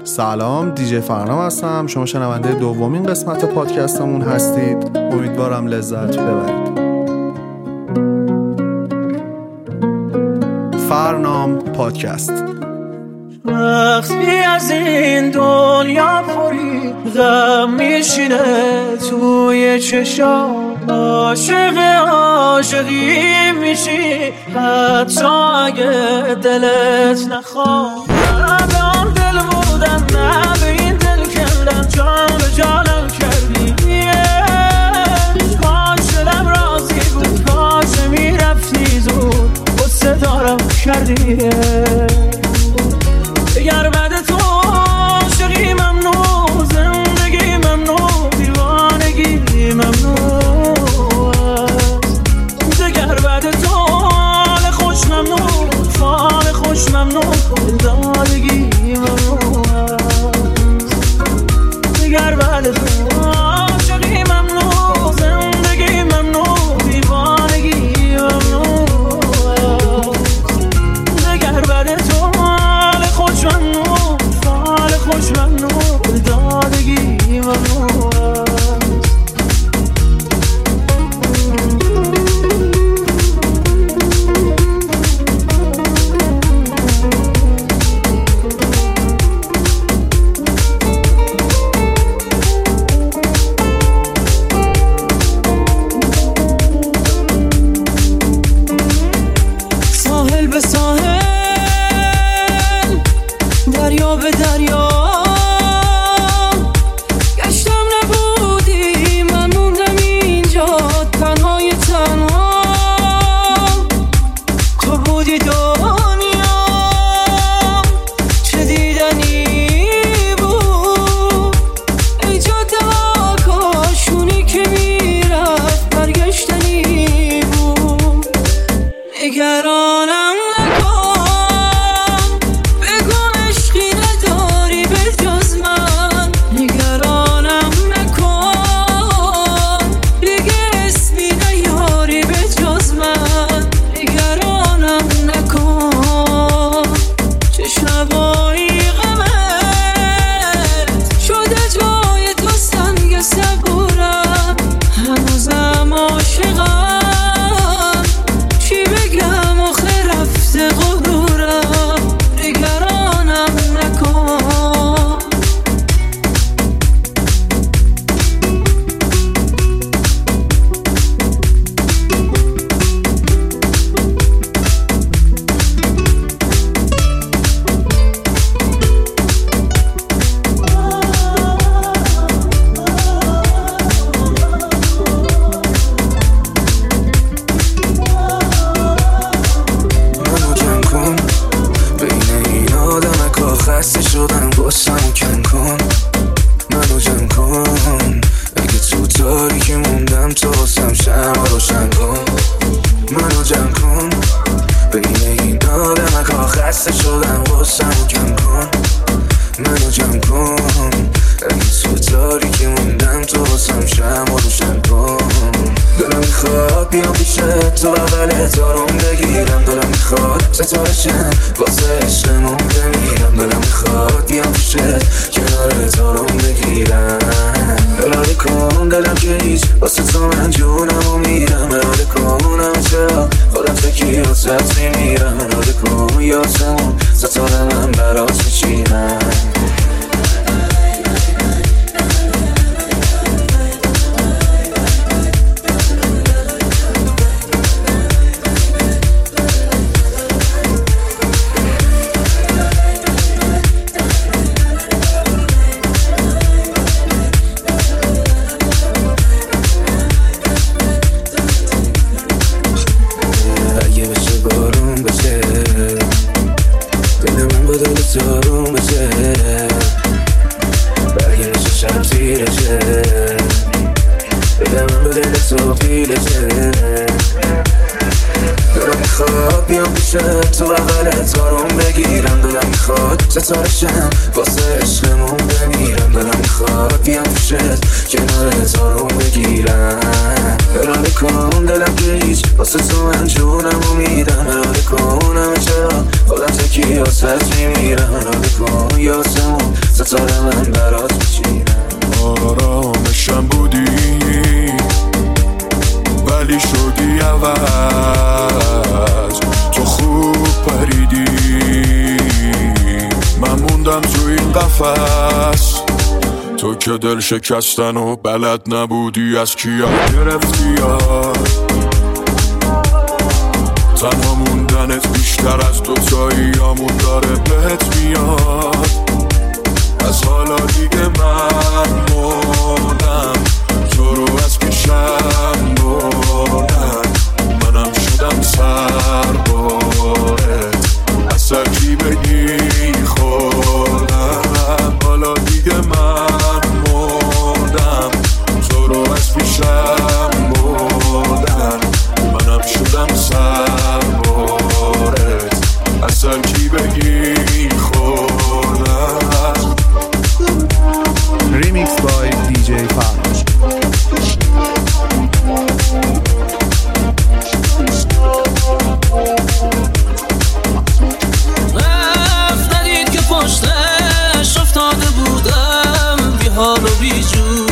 سلام، دیجی فرنام هستم. شما شنونده دومین قسمت پادکستمون هستید. امیدوارم لذت ببرید. فرنام پادکست. وقتی از این دنیا پری غم میشینه توی چشام، عاشق عاشقی میشی حتی اگه دلت نخواد. نه به آن دل بودن، نه به این دل کندن، جان به جانم کردی. کاش دلم راضی بود، کاش میرفتی زود، قصه دارم کردی. اگر بعد تو عاشقی ممنوع، زندگی ممنوع، دیوانگی ممنوع است. اگر بعد تو حال خوش ممنوع، فال خوش ممنوع، دلدادگی ممنوع است. اگر بعد تو عاشقی ممنوع، زندگی ممنوع، دیوانگی ممنوع است. اگر بعد تو خوش ممنوع، فال خوش ممنوع، دادگی ممنوع ساحل به ساحل، دریا به دریا گشتم، نبودی من موندم اینجا تنهای تنها. تو بودی دنیا چه دیدنی بود، ای جاده ها کاشونی که میرفت برگشتنی بود. نگرانم تو بغلت آروم بگیرم، دلم میخواد ستارشم واسه عشقمون بمیرم. دلم میخواد بیام پیشت کنارت آروم بگیرم. اراده کن دلم که هیچ واسه تو من جونمو میدم. اراده کن همه چرا خودم تکی واسه میمیرم. اراده کن یاسمون ستاره من برات میچینم. آرامشم بودی ولی شدی عوض، تو خوب پریدی من موندم تو این قفس. تو که دل شکستن و بلد نبودی از کیا گرفتی یاد، تنها موندنت بیشتر از دوتاییامون داره بهت میاد. از حالا دیگه من موندم، تو رو از پیشم بردم، منم شدم سربارت، از ترکیبگی خوردم. حالا دیگه من موندم، تو رو از پیشم بردم، منم شدم سربارت، از ترکیبگی خوردم. Remix by DJ Faraj. ندید که پشتش افتاده بودم بی حال و بی جون،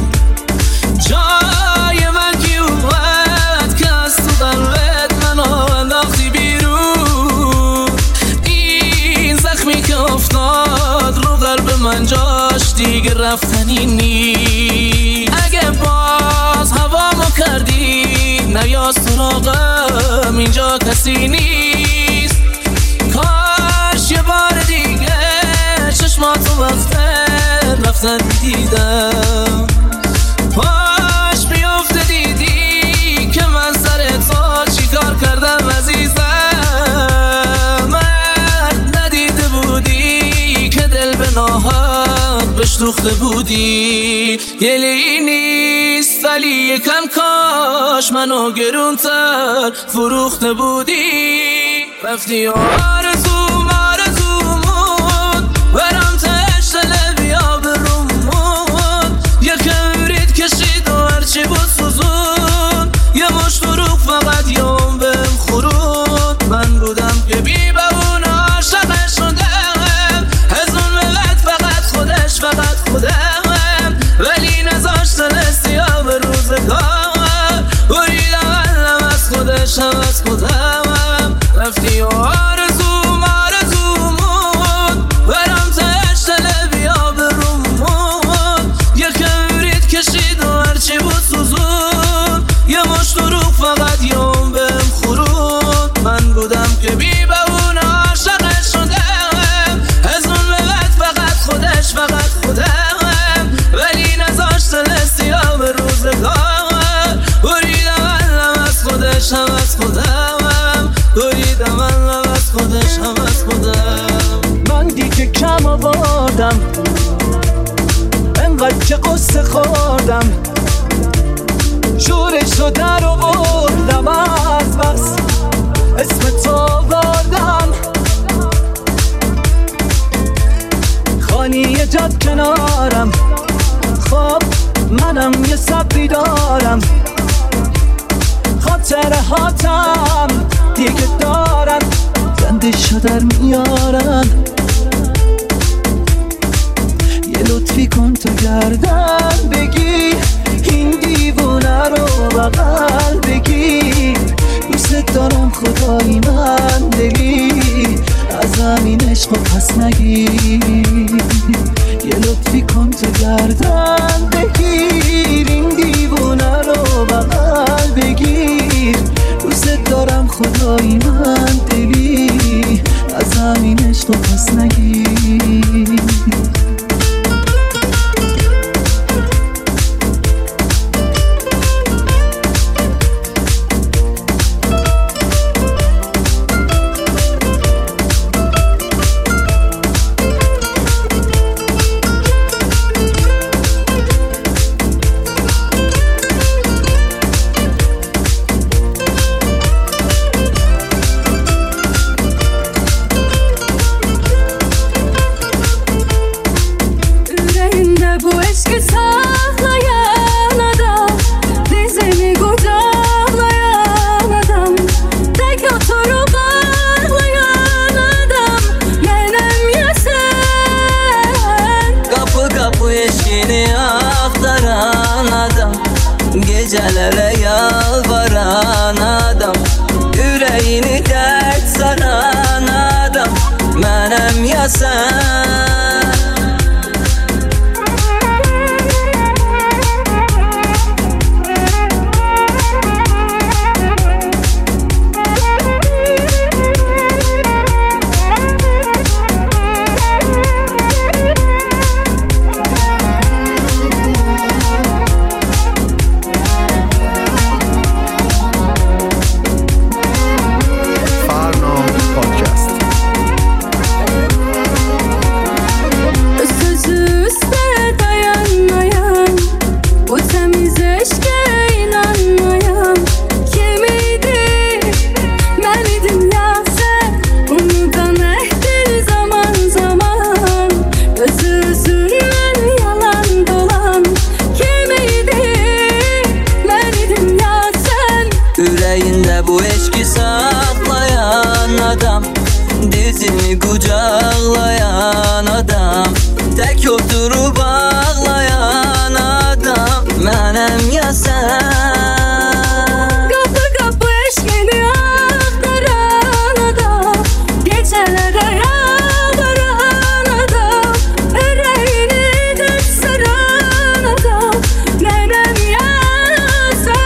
جای من کی اومد که از تو قلبت منو انداختی بیرون. این زخمی که افتاد رو قلب من جاش دیگه رفتنی نی. اگه باز هوامو کردی نیاز سراغم، اینجا کسی نیست. کاش یه بار دیگه چشماتو وقتت رفتن دیدم، پاش بیفته دیدی که من سر تو چی کار کردم عزیزم. مرد ندیده بودی که دل به ناحق بشتوخته بودی. گلی نیست ولی یکم کاش منو گرونتر فروخته بودی. رفتی آرزوم برام تشتله بیا برومون، یکم رید کشید و هرچی بود سوزون. یه مش دروغ فقط یوم بهم خورون. من بودم که بی بهونه عاشقش شدم، از اون ملت فقط خودم، ولی نذاشت سیاه به روزگار. بریدم علم از خودش هم از خودم. رفتی و آرزوم برام تشتله بیا برومون، یکم رید کشید و هرچی بود سوزون. یه مش دروغ فقط یوم بهم خورون. من بودم که بی بهونه عاشقش شدم، از اون ملت فقط خودم، ولی نذاشت سیاه به روزگار. بریدم علم از خودش هم از خودم، بریدم علم از خودش هم از خودم. من دیگه کم آوردم، انقدر که قصه خوردم، شورش رو در آوردم، از بس اسم تو آوردم. خانی یه جاد کنارم، خب منم یه صبری دارم، خاطره هاتم دیگه دارن، گندشو در میارن. یه لطفی کن تو گردن بگیر، این دیوونه رو بغل بگیر. دوست دارم خدایی من دلی، از همین عشق پس نگیر. یه لطفی کن تو گردن بگیر، این دیوونه رو بغل بگیر. دوست دارم خدایی من دلی، از همین عشق پس نگیر. منم یا سن. Ürəyində bu eşki saxlayan adam, dizini qucaqlayan adam, tək oturub ağlayan adam, mənəm ya sən. Qapı qapı eşkini axtaran adam, gecələrə yalvaran adam, ürəyini tək saran adam, mənəm ya sən.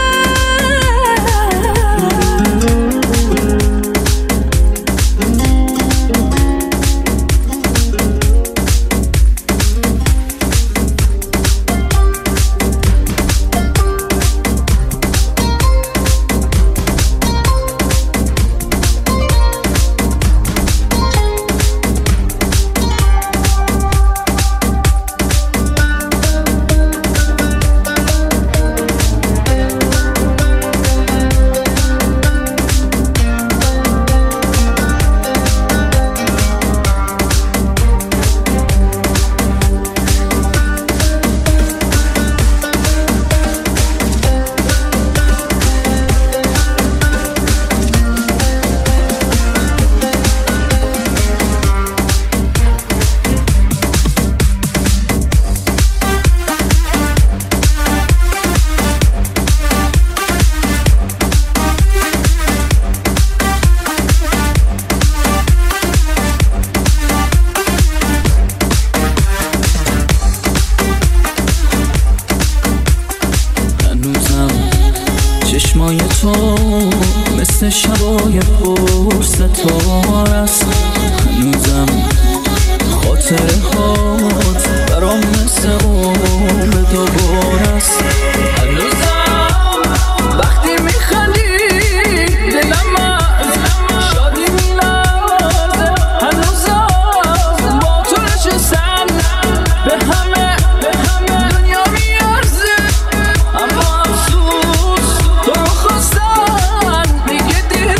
چشمای تو مثل شبای پرستار است، هنوزم خاطره هات برام مثل عمر دوباره است. هنوزم وقتی میخندی دلم از شادی میلرزه، هنوزم با تو نشستن به همه دنیا میارزه، اما افسوس تو خواستن دیگه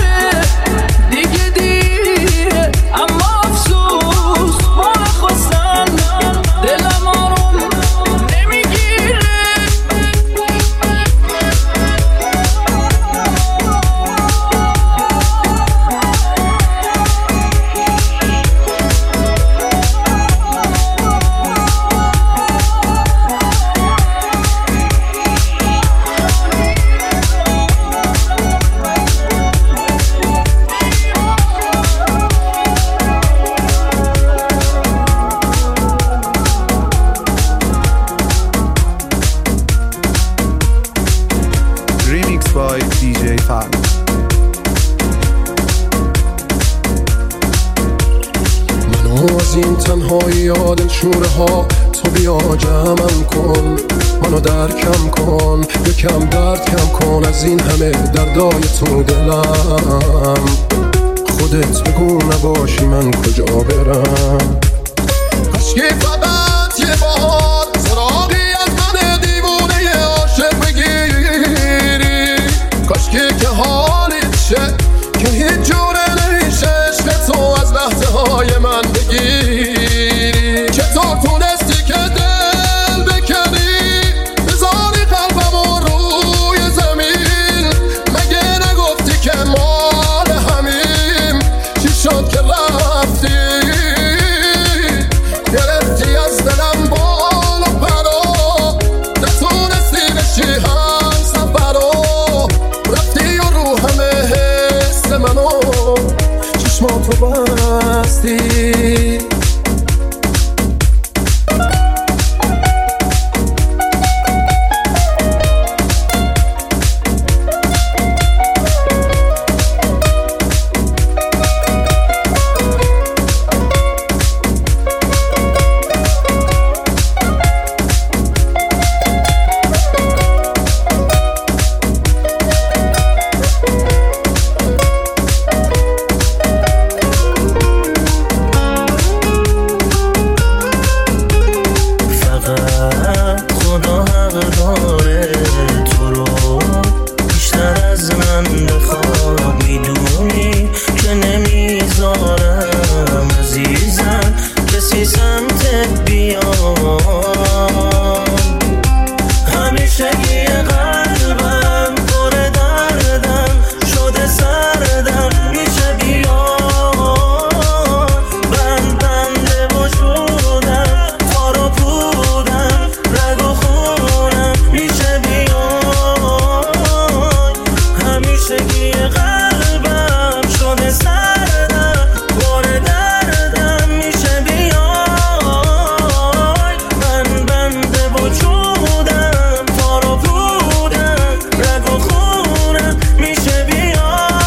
دیره، اما افسوس ما خواستن دلم آروم نمیگیره. Remix by DJ Fan. منو از این تنهایی دلشوره ها تو بیا جمعم کن، منو درکم کن، یکم درد کم کن از این همه دردای تو دلم. خودت بگو نباشی من کجا برم. کاشکی فقط یه بار سراغی از من دیوونه عاشق بگیری، کاشکی که حالیت شه که هیچ جوره نمیشه عشق تو از لحظه های من بگیری. چطور تونستی که دل بکنی بذاری قلبمو روی زمین، مگه نگفتی که مال همیم، چی شد که رفتی؟ سمتت بیام. همیشگی قلبم پر دردم شده سردم میشه بیام. بنده وجودم تار و پودم رگ و خونم میشه بیام. همیشگی قلبم شده سردم پر دردم میشه بیام. من بنده وجودم تار و پودم رگ و خونم میشه بیام.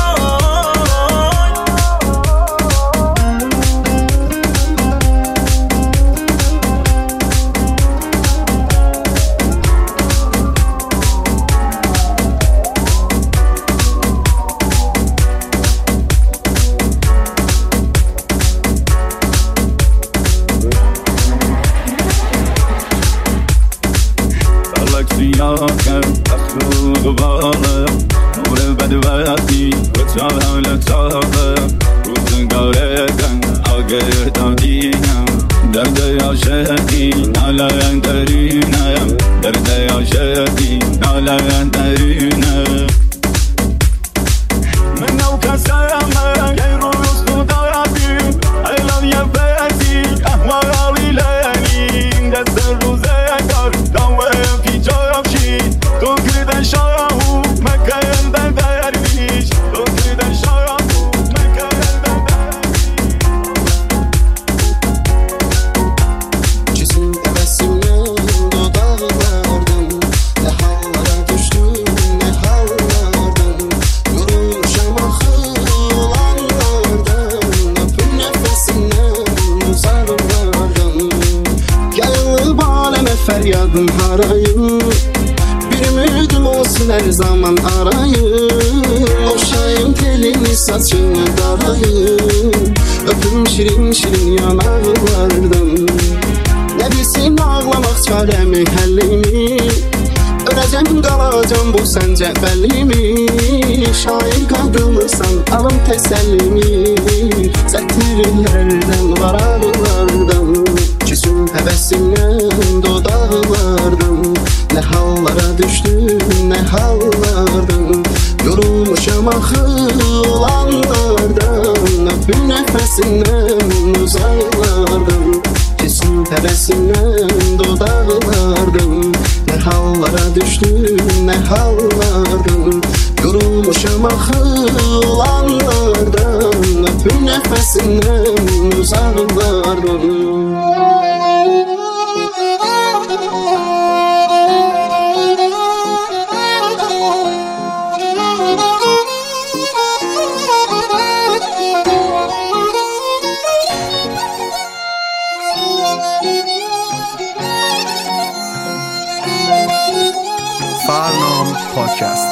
فلک سیاه کرد از خود و بالم نور بدبختی و چالتاقه روزگارتن آگه دادیم. درد عاشقی نالان درینم، درد عاشقی نالان درینم. من نو کسرم یه روز خدایتی I love you baby احوال لعنی دست روزه کار دامه پیچارم شید تو کردن شاهو مکرم در درویش تو کردن شاهو مکرم در درویش. Çizim tebessümden dudaklardan ne hallara düştüm ne hallardan yorulmuşam ahı olanlardan öpün nefesinden uzaklardan yayılıp aleme feryadım harayım bir ümidim olsun her zaman arayım okşayım telini saçını darayım öpüm şirin şirin yanaklardan. Ne bilsin ağlamak çaremi həllimi öləcəm qalacam bu səncə bəllimi. Şair qadınırsan alım təsəllimi sətirlərdən varaqlardan küsüm həvəsimdən dodaqlardan nə hallara düşdüm nə hallardan yorulmuşam axı olanlardan öpün nəfəsindən uzaqlardan Kesin tebessümden dudaklardan ne hallara düştüm ne hallardan yorulmuşam ahı olanlardan öpün nefesinden uzaklardan. فرنام پادکست.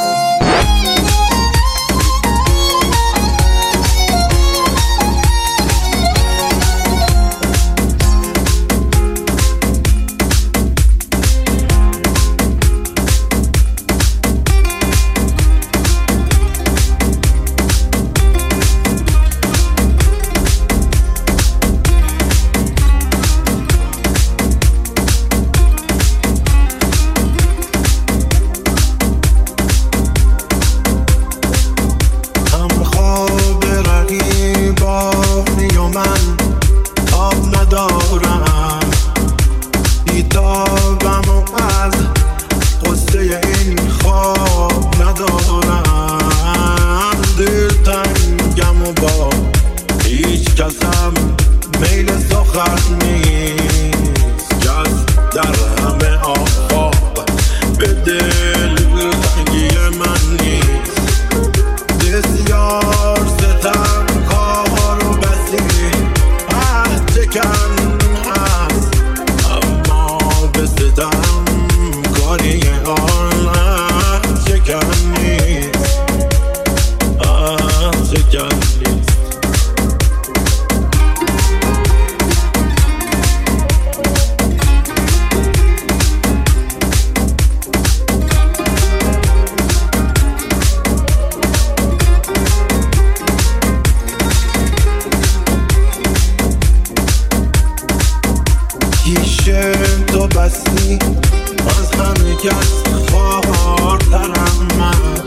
گیشه تو بستی از همه کس خواهرترم من